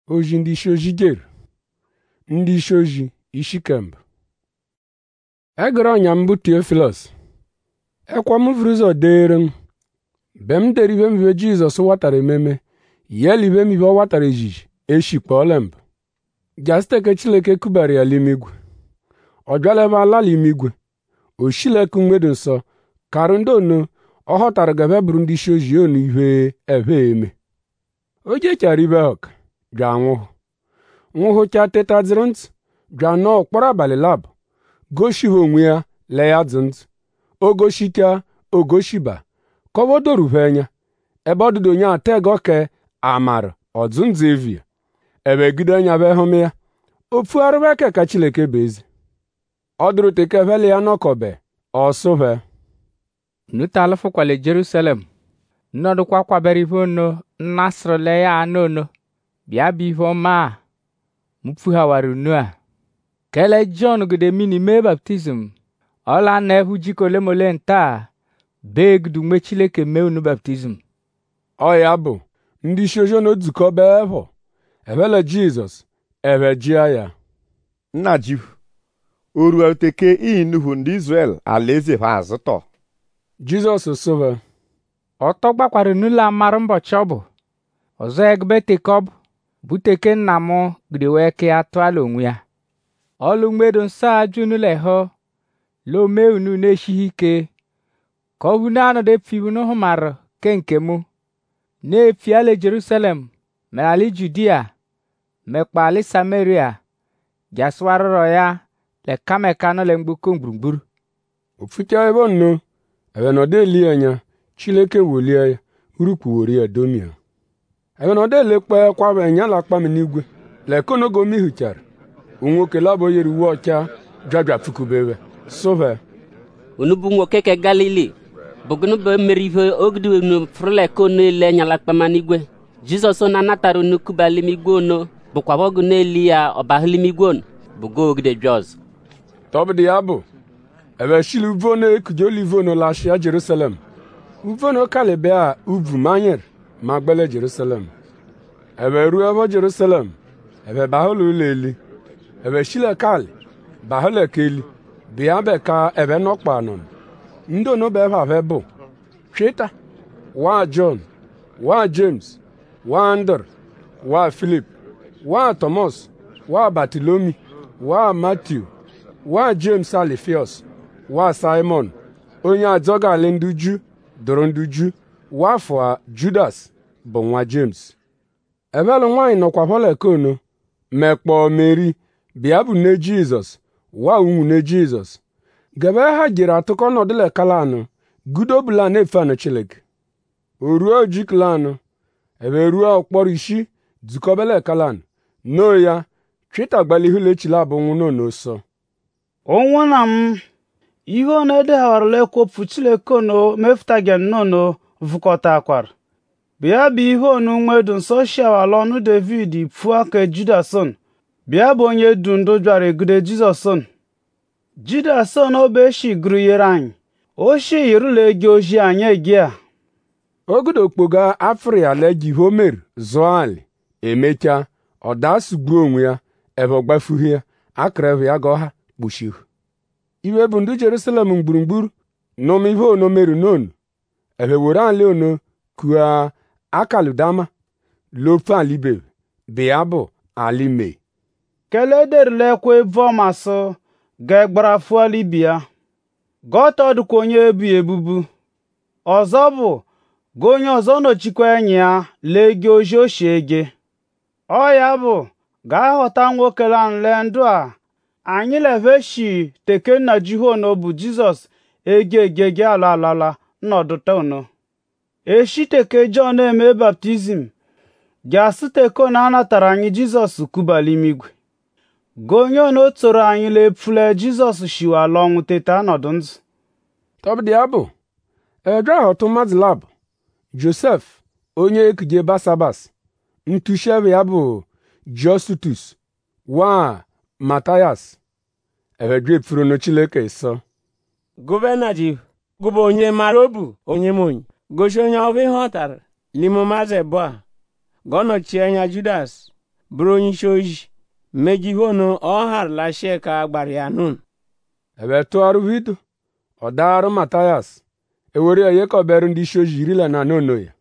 Ozi ndị isi ozi jere ndị isi ozi isi kemgbe egere ọnya m bụ Theophilus ekwa m vuru ụzọ deere m be m dere ibe mbibe Jizọs watara ememe yeli ibe mbibe ọ watara ejiji eshikpọọla mbụ gasiteke Chileke kubara ya limigwe ọ bịala ebe ala limigwe o shileke mgbedo nsọ karụ ndị ono ọ họtara gabe bụrụ ndị isi ozi onu ihe ebe eme o jechara ibe ọka bịa nwụhụcha teta dịrị ntị bịa nọọ kpọrọ abalị labụ goshiha onwe ya lee ya dị ntị o goshicha ogoshiba kọbodoruhe anya ebe ọdụdụ onye atego ke amara ọdụndụ evia ebe gide anya be hụm ya ofu arụbeke ka Chileke bụ eze ọ dụrụ tekevele ya nọkọbe ọsụve nutalụfụkwale Jerusalem nnọdụkwa kwabere ihe ono nnasịrịle ya anono bịa bụ ihe ọma a mfuhawara unu a kele Jọn gide mini mee baptizim ọla na ehu jikolemole nta beegdu mgbe Chileke mee unu baptizim ọ ya bụ ndị isi ozi n'ozukọ be evo ebele Jizọs ebe jia ya nna ji oru oteke inuhu ndị Izrel alaeze ha azụtọ Jizọs sụve ọtọ gbakwara n'ụlọ amarụ mbọchị ọ bụ ọzọ egbe teke ọ bụ teke nna m gide wee ke atụala onwe ya ọlụ mgbedo nsọ ajụ n'ụlọ ho lo mee unu na-eshighị ike ka ọ bụ na-anọdụ efiwu n'ụhụ mara ke nke mụ na-efiale Jerusalem merali Judia mekpali Samaria jaswarụrọ ya lekameka nọle mgbukọ gburugburu ofucha ebe nno ebe nọdụ eli anya Chileke wolie ya urukpuwori ya domia ebe nọdụ elekpe kwaba enyala akpam n'igwe lekonogo mihuchara nwoke labụ yiri uwe ọcha bịabịa fukubebe sụve unu bụ nwoke ke Galili bụgụnụ bụ mere ihe ogide unu furuleko n'ele enyala akpama n'igwe Jizọs na-anatara unu kubalimigwe ono bụkwa bọgụ n'eli ya ọbahilimigwe ono bụgo ogide Jọz tọbụdị ya bụ ebe shili uvono ekuje olivono lashia Jerusalem uvono kalebe a uvu manyer ma gbele Jerusalem ebe ruo ebe Jerusalem ebe bahụlụ ụlọ eli ebe shile kali bahụlụ keli bịa be ka ebe nọkpa nọ ndị onobe ebe ahụ bụ Pita wa John wa James wa Andrew wa Philip wa Thomas wa Bartolomi wa Matthew wa James Alfios wa Simon onye adzọgali ndị Ju doro ndị Ju wa afọ Judas bụ nwa James ebelu nwaanyị nọkwa pọlekono mekpọ Meri bịa bụ nne Jizọs wa nwunye Jizọs gebe ha jiri atụkọ nọdụle kalanụ gudobula na-efe anụ Chileke o ruo ojiklanụ ebe ruo ọkpọrọ isi dukọbele kalanụ no ya Pita gbalihule chila bụ nwụno n'ọsọ onwe na m ihe ọ na-edegharala ekwopụ Chileke ono mefutagen nono vụkọta akwara bịa bụ ihe onu nwedu nsọ shiawala ọnụ David pụọ aka Judason bịa bụ onye du ndụ bịara egude Jizọson Judason obeshi gụrụ yere anyị oshi yirụla egi oji anyị egi a ogude okpoga afrịa leji homer zụọ ali emecha ọ dasugbuo onwe ya ebe ọ gbafughị ya akara ya gọha kpuchihu iwe bụ ndị Jerusalem gburugburu nọm ihe ono meru n'onu ebe were ali ono kua akaludama lofe alibe bịa bụ ali mee kele ederila ekwe evomasụ ga-egbarafu alibia gọta dịkwa onye ebu ebubu ọzọ bụ ga onye ọzọ nọchikwa enyi ya lee gị oji ochie gị ọ ya bụ ga-aghọta nwoke lanle ndụ a anyị leveshi teke nna jihono bụ Jizọs ege gị alala nnọdụta ono eshi teke Jọn eme baptizim gasị teko na anatara anyị Jizọs kubalimigwe gonye ono toro anyị lepfule Jizọs shiwala ọnwụ teta nọdụ ndụ tọbụdị ya bụ edre ahụtụ mmadụ labụ Josef onye ekuje Basabas ntushebe ya bụ Jostutus wa Matayas ebe furu no Chileke sọ gọvanọ ji gụbụ onye mara obu onye monyi gosi onye ọbụ ihe ọ tara n'ime maazị bụ a gọnọchie anya Judas bụrụ onye isi ozi mejihono ọ harala sheka gbara ya nun. ebe tụgharụ vido ọ daarụ Matayas ewere ya yekọberụ ndị isi ozi iri na nono ya